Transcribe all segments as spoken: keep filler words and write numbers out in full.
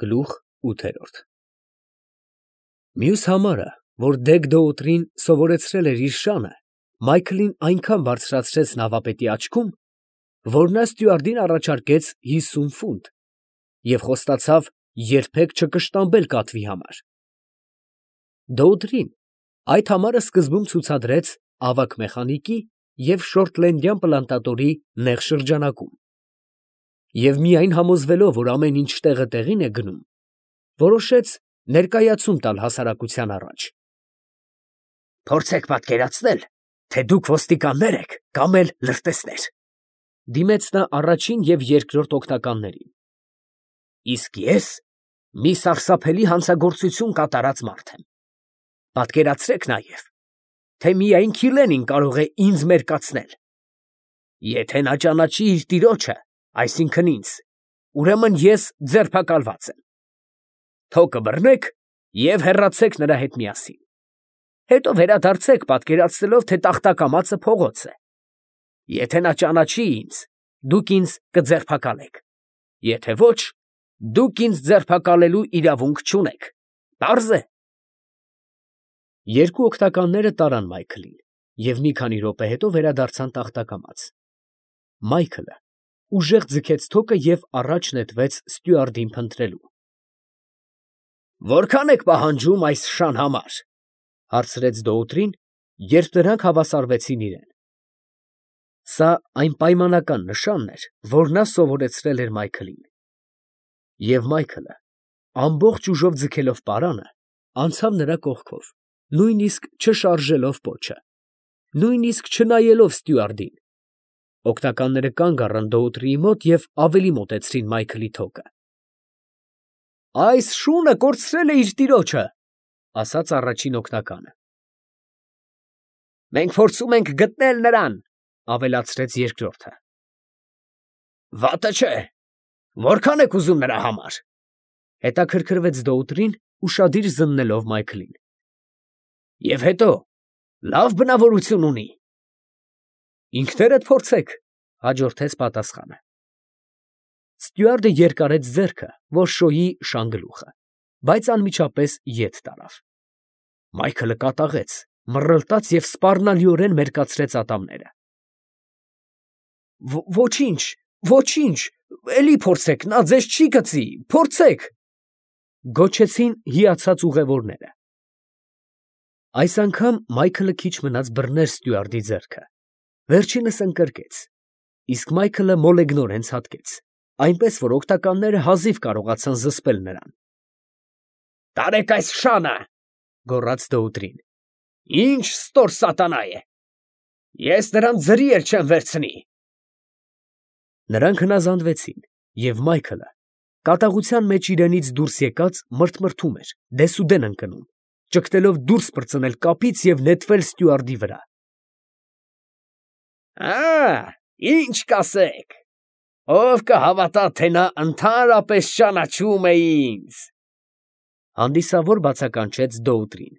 Գլուխ ութերորդ Մյուս համարը, որ Դեգ Դոուտրին սովորեցրել էր իր շանը, Մայքլին այնքան բարձրացրեց նավապետի աչքում, որ նա ստյուարդին առաջարկեց հիսուն ֆունտ և խոստացավ երբեք չկշտամբել կատվի համար։ Դոուտրին այդ համարը սկզբում ցուցադրեց ավագ մեխանիկի և շորթլենդյան պլանտատորի նեղ շրջանակում, և միայն համոզվելով, որ ամեն ինչ տեղը տեղին է գնում, որոշեց ներկայացում տալ հասարակության առաջ։ «Փորձեք պատկերացնել, թե դուք ոստիկաններ եք կամ էլ լրտեսներ, ֊ դիմեց նա առաջին և երկրորդ օգնականներին, ֊ իսկ ես մի սարսափելի հանցագործություն կատարած մարդ եմ. պատկերացրեք նաև, թե միայն Քիլենին կարող է ինձ մերկացնել. եթե նա ճանաչի իր տիրոջը, այսինքն ինձ, ուրեմն ես ձերբակալված եմ. թոկը բռնեք և հեռացեք նրա հետ միասին. հետո վերադարձեք, պատկերացնելով, թե տախտակամածը փողոց է. եթե նա ճանաչի ինձ, դուք ինձ կձերբակալեք, եթե ոչ, դուք ինձ ձերբակալելու իրավունք չունեք. պարզ է»։ Երկու օգնականները տարան Մայքլին և մի քանի րոպե հետո վերադարձան տախտակամաց։ Մայքլը ուժեղ ձգեց թոկը և առաջ նետվեց ստյուարդին փնտրելու։ «Որքա՞ն եք պահանջում այս շան համար, ֊ հարցրեց Դոուտրին, երբ նրանք հավասարվեցին իրեն։ Սա այն պայմանական նշանն էր, որ նա սովորեցրել էր Մայքլին։ Եվ Մայքլը, ամբողջ ուժով ձգելով պարանը, անցավ նրա կողքով, նույնիսկ չշարժելով պոչը, նույնիսկ չնայելով ստյուարդին։ Օգնականները կանգ առան Դոուտրիի մոտ և ավելի մոտեցրին Մայքլի թոկը։ ֊ Այս շունը կորցրել է իր տիրոջը, ֊ ասաց առաջին օգնականը։ ֊ Մենք փորձում ենք գտնել նրան, ֊ ավելացրեց երկրորդը։ ֊ Վատը չէ, որքա՞ն եք ուզում նրա համար, ֊ հետաքրքրվեց Դոուտրին, ուշադիր զննելով Մայքլին։ ֊ Եվ հետո, լավ բնավորություն ունի։ ֊ Ինքներդ փորձեք, ֊ հաջորդեց պատասխանը։ Ստյուարդը երկարեց ձեռքը, որ շոյի շանգլուխը, բայց անմիջապես ետ տարավ։ Մայքլը կատաղեց, մռռլտաց և սպառնալիորեն մերկացրեց ատամները։ ֊ Ոչինչ, ոչինչ, էլի փորձեք, նա ձեզ չի գցի, փորձեք, ֊ գոչեցին հիացած ուղևորները։ Այս անգամ Մայքլը քիչ մնաց բռներ ստյուարդի ձեռքը, վերջինս ընկրկեց, իսկ Մայքլը մոլեգնորեն ցատկեց, այնպես որ օգնականները հազիվ կարողացան զսպել նրան։ ֊ Տարեք այս շանը, ֊ գոռաց Դոուտրին, ֊ ինչ ստոր սատանա է, ես նրան ձրի էլ չեմ վերցնի։ Նրանք հնազանդվեցին, և Մայքլը կատաղության մեջ իրենից դուրս եկած մրթմրթում էր, դեսուդեն ընկնում, ճգտելով դուրս պրծնել կապից և նետվել ստյուարդի վրա։ ֊ Ա՜, ի՞նչ կասեք, ով կհավատա, թե նա ընդհանրապես ճանաչում է ինձ, ֊ հանդիսավոր բացականչեց Դոուտրին։ ֊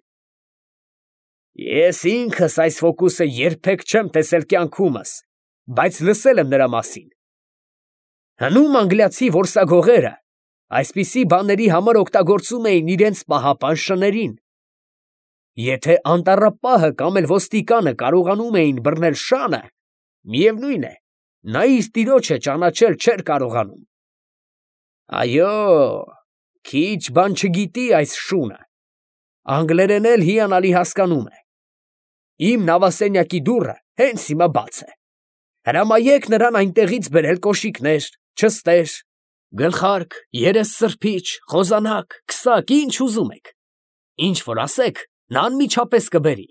Ես ինքս այս ֆոկուսը երբեք չեմ տեսել կյանքումս, բայց լսել եմ նրա մասին։ Հնում անգլիացի որսագողերը այսպիսի բաների համար օգտագործում էին իրենց պահապան շներին։ Եթե անտառապահը կամ էլ ոստիկանը կարողանում էին բռնել շանը, միևնույն է, նա իր տիրոջը ճանաչել չէր կարողանում։ Այո, քիչ բան չգիտի այս շունը, անգլերեն էլ հիանալի հասկանում է։ Իմ նավասենյակի դուռը հենց հիմա բաց է, հրամայեք նրան այնտեղից բերել կոշիկներ, չստեր, գլխարկ, երեսսրբիչ, խոզանակ, քսակ, ինչ ուզում եք, ինչ որ ասեք, նա անմիջապես կբերի։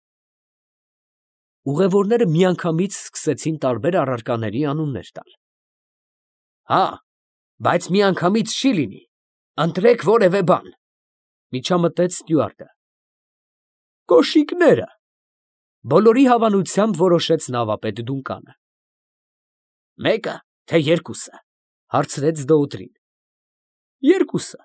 Ուղևորները միանգամից սկսեցին տարբեր առարկաների անուններ տալ։ Հա, բայց միանգամից չի լինի, ընտրեք որևէ բան, ֊ միջամտեց ստյուարդը։ Կոշիկները, ֊ բոլորի հավանությամբ որոշեց նավապետ Դունկանը։ Մեկը, թե երկուսը, ֊ հարցրեց Դոուտրին։ Երկուսը։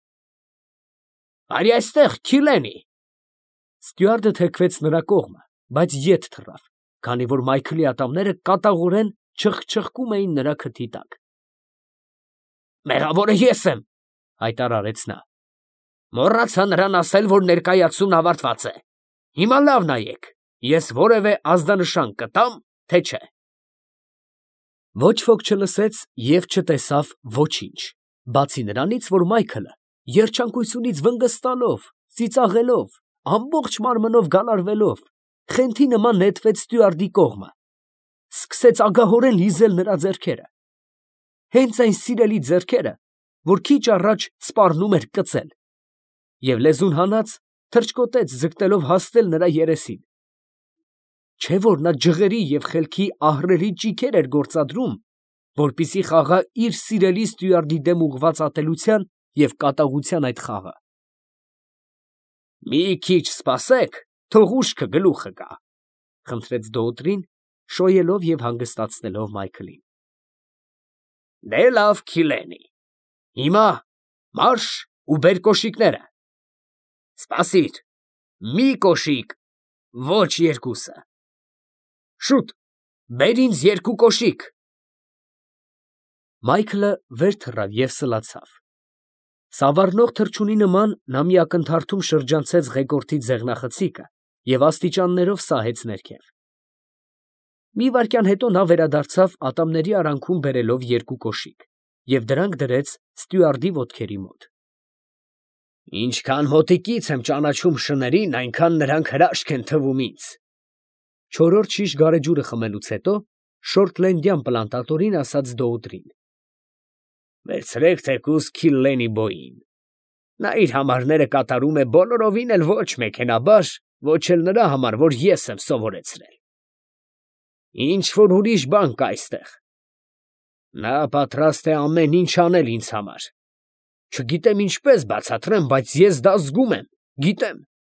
Արի այստեղ, Քիլենի։ Ստյուարդը թեքվեց նրա կողմը, բայց ետ թռավ, քանի որ Մայքլի ատամները կատաղորեն չխչխկում էին նրա քթի տակ։ Մեղավորը ես եմ, ֊ հայտարարեց նա։ Մոռացա նրան ասել, որ ներկայացումն ավարտված է։ Հիմա լավ նայեք, ես որևէ ազդանշան կտամ, թե չէ։ Ոչ ոք չլսեց և չտեսավ ոչինչ, բացի նրանից, որ Մայքլը երջանկությունից վնգստալով, ծիծաղելով, ամբողջ մարմնով գալարվելով, խենթի նման նետվեց ստյուարդի կողմը, սկսեց ագահորեն լիզել նրա ձեռքերը, հենց այն սիրելի ձեռքերը, որ քիչ առաջ սպառնում էր կծել, և լեզուն հանած թռչկոտեց ձգտելով հասնել նրա երեսին, չէ՞ որ նա ջղերի և խելքի ահռելի ճիգեր էր գործադրում, որպեսզի խաղա իր սիրելի ստյուարդի դեմ ուղղված ատելության և կատաղության այդ խաղը։ «Մի քիչ սպասեք, թող ուշքը գլուխը գա», ֊ խնդրեց Դոուտրին, շոյելով և հանգստացնելով Մայքլին։ «Դե լավ, Քիլենի, հիմա մարշ ու բեր կոշիկները։ Սպասիր, մի կոշիկ, ոչ երկուսը։ Շուտ, բեր ինձ երկու կոշիկ»։ Մայքլը վեր թռավ և սլացավ։ Սավառնող թռչունի նման նա մի ակնթարթում շրջանցեց ղեկորդի ձեղնախցիկը և աստիճաններով սահեց ներքև։ Մի վայրկյան հետո նա վերադարձավ ատամների արանքում բերելով երկու կոշիկ և դրանք դրեց ստյուարդի ոտքերի մոտ։ «Ինչքան մոտիկից եմ ճանաչում շներին, այնքան նրանք հրաշք են թվում ինձ», ֊ չորրորդ շիշ գարեջուրը խմելուց հետո շորթլենդյան պլանտատորին ասաց Դոուտրին։ «Վերցրեք թեկուզ Քիլլենի բոյին. նա իր համարները կատարում է բոլորովին էլ ոչ մեքենաբար, ոչ էլ նրա համար, որ ես եմ սովորեցրել։ Ինչ֊որ ուրիշ բան կա այստեղ։ Նա պատրաստ է ամեն ինչ անել ինձ համար։ Չգիտեմ ինչպես բացատրեմ, բայց ես դա զգում եմ, գիտեմ։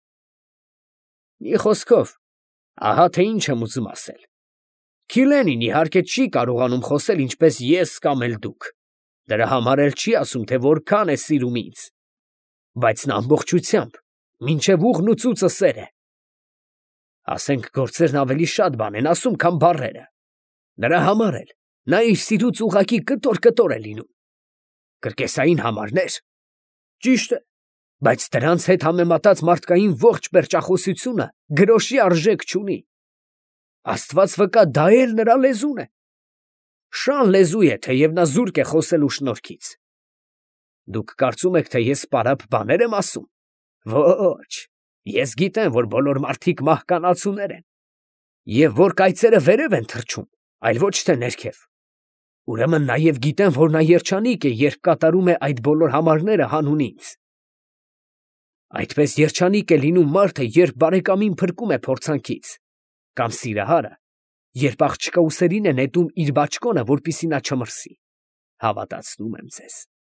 Մի խոսքով, ահա թե ինչ եմ ուզում ասել. Քիլենին իհարկե չի կարողանում խոսել ինչպես ես կամ էլ դուք, դրա համար էլ չի ասում, թե որքան է սիրում ինձ, բայց նա ամբողջությամբ, մինչև ուղղն ու ծուծը սեր է։ Ասենք գործերն ավելի շատ բան են ասում, քան բառերը։ Նրա համար էլ նա իր սիրուց ուղղակի կտոր֊կտոր է լինում։ Կրկեսային համարներ, ճիշտ է, բայց դրանց հետ համեմատած մարդկային ողջ պերճախոսությունը գրոշի արժեք չունի։ Աստված վկա, դա էլ նրա լեզուն է։ Շան լեզու է, թեև նա զուրկ է խոսելու շնորհքից։ Դուք կարծում եք, թե ես պարապ բաներ եմ ասում։ Ոչ, ես գիտեմ, որ բոլոր մարդիկ մահկանացուներ են, և որ կայծերը վերև են թռչում, այլ ոչ թե ներքև։ Ուրեմն նաև գիտեմ, որ նա երջանիկ է, երբ կատարում է այդ բոլոր համարները հանուն ինձ։ Այդպես երջանիկ է լինում մարդը, երբ բարեկամին փրկում է փորձանքից, կամ սիրահարը, երբ աղջկա ուսերին է նետում իր բաճկոնը, որպեսզի նա չմրսի։ Հավատացնում եմ ձեզ։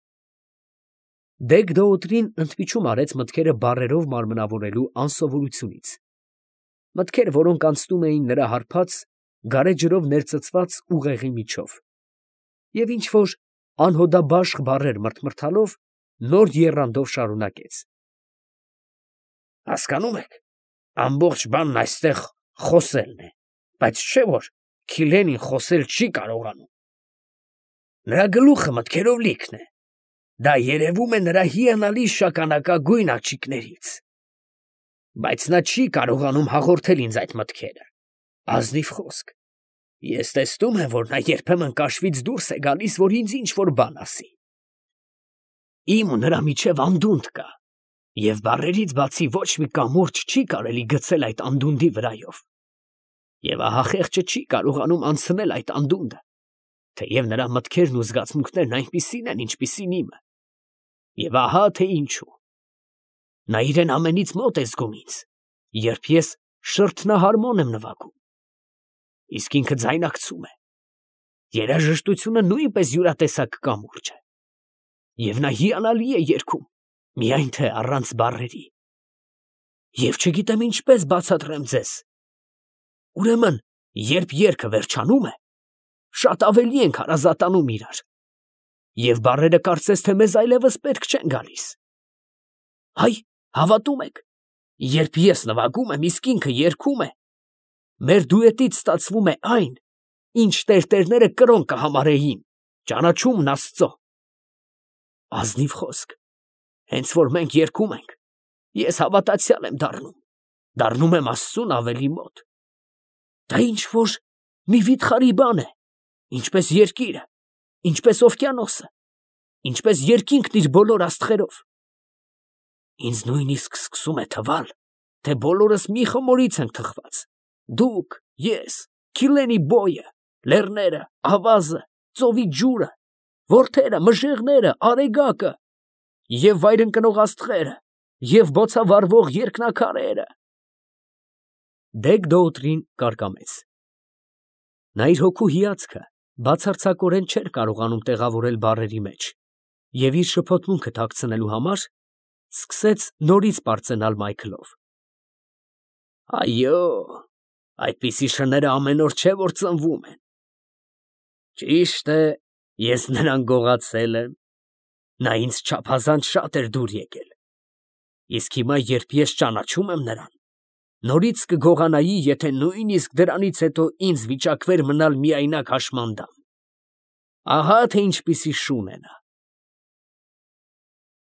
Դեգ Դոուտրին ընդմիջում արեց մտքերը բառերով մարմնավորելու անսովորությունից, մտքեր, որոնք անցնում էին նրա հարբած, գարեջրով ներծծված ուղեղի միջով, և ինչ֊որ անհոդաբաշխ բառեր մրթմրթալով նոր եռանդով շարունակեց. Հասկանում եք, ամբողջ բանն այստեղ խոսելն է, բայց չէ՞ որ Քիլենին խոսել չի կարողանում։ Նրա գլուխը մտքերով լիքն է, դա երևում է նրա հիանալի շագանակագույն աչիկներից։ Բայց նա չի կարողանում հաղորդել ինձ այդ մտքերը։ Ազնիվ խոսք, ես տեսնում եմ, որ նա երբեմն կաշվից դուրս է գալիս, որ ինձ ինչ֊որ բան ասի։ Իմ ու նրա միջև անդունդ կա, և բառերից բացի ոչ մի կամուրջ չի կարելի գցել այդ անդունդի վրայով։ Եվ ահա խեղճը չի կարողանում անցնել այդ անդունդը, թեև նրա մտքերն ու զգացմունքներն այնպիսին են, ինչպիսին իմը։ Եվ ահա թե ինչու։ Նա իրեն ամենից մոտ է զգում ինձ, երբ ես շրթնահարմոն եմ նվագում, իսկ ինքը ձայնակցում է։ Երաժշտությունը նույնպես յուրատեսակ կամուրջ է, և նա հիանալի է երգում, միայն թե առանց բառերի։ Եվ չգիտեմ ինչպես բացատրեմ ձեզ։ Ուրեմն, երբ երգը վերջանում է, շատ ավելի ենք հարազատանում իրար, և բառերը կարծես թե մեզ այլևս պետք չեն գալիս։ Հայ, հավատում եք, երբ ես նվագում եմ, իսկ ինքը երգում է, մեր դուետից ստացվում է այն, ինչ տերտերները կրոն կհամարեին, ճանաչումն Աստծո։ Ազնիվ խոսք։ Հենց որ մենք երգում ենք, ես հավատացյալ եմ դառնում, դառնում եմ Աստծուն ավելի մոտ։ Դա ինչ որ մի վիթխարի բան է, ինչպես երկիրը, ինչպես օվկիանոսը, ինչպես երկինքն իր բոլոր աստղերով։ Ինձ նույնիսկ սկսում է թվալ, թե բոլորս մի խմորից ենք թխված. դուք, ես, Քիլենի բոյը, լեռները, ավազը, ծովի ջուրը, որդերը, մժեղները, արեգակը և վայրընկնող աստղերը և բոցավառվող երկնաքարերը։ Դեգ-Դոութրին կարկամեց։ Նա իր հոգու հիացքը բացարձակորեն չէր կարողանում տեղավորել բառերի մեջ և իր շփոթմունքը թաքցնելու համար սկսեց նորից պարծենալ մայքլով. Այո, այդպիսի շները ամեն օր չէ, որ ծնվում են։ Ճիշտ է, ես նրան գողացել եմ, նա ինձ չափազանց շատ էր դուր եկել, իսկ հիմա, երբ ես ճանաչում եմ նրան, նորից կգողանայի, եթե նույնիսկ դրանից հետո ինձ վիճակվեր մնալ միայնակ հաշմանդամ։ Ահա թե ինչպիսի շուն է նա։